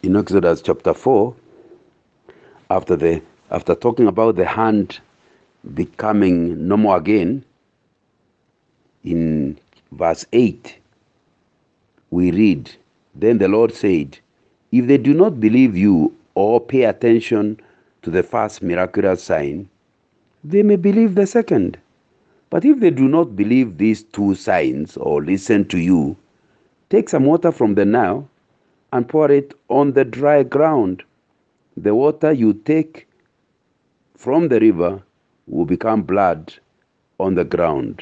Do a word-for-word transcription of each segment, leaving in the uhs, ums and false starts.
in Exodus chapter four, after the after talking about the hand becoming normal again, in verse eight, we read, "Then the Lord said, if they do not believe you or pay attention to the first miraculous sign, they may believe the second. But if they do not believe these two signs or listen to you, take some water from the Nile and pour it on the dry ground. The water you take from the river will become blood on the ground."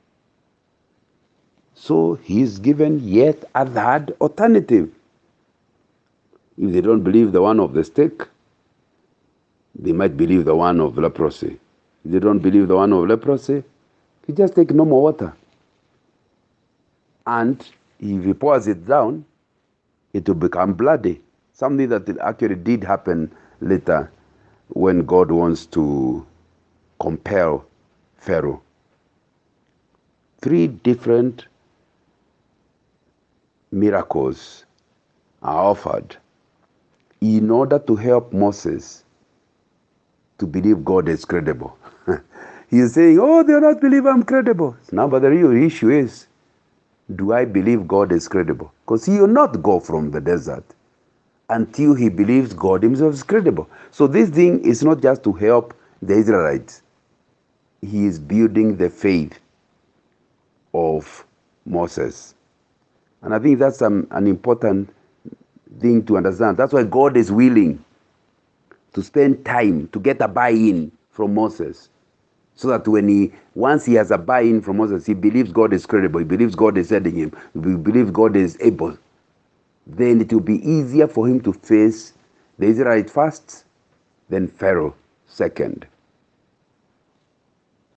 So he is given yet a third alternative. If they don't believe the one of the stick, they might believe the one of leprosy. If they don't believe the one of leprosy, he just take normal water. And if he pours it down, it will become bloody. Something that actually did happen later when God wants to compel Pharaoh. Three different miracles are offered in order to help Moses to believe God is credible. He is saying, oh, they do not believe I'm credible. Now, but the real issue is, do I believe God is credible? Because he will not go from the desert until he believes God himself is credible. So this thing is not just to help the Israelites. He is building the faith of Moses. And I think that's um, an important thing to understand. That's why God is willing to spend time to get a buy-in from Moses. So that when he, once he has a buy-in from Moses, he believes God is credible, he believes God is sending him, he believes God is able, then it will be easier for him to face the Israelites first, then Pharaoh second.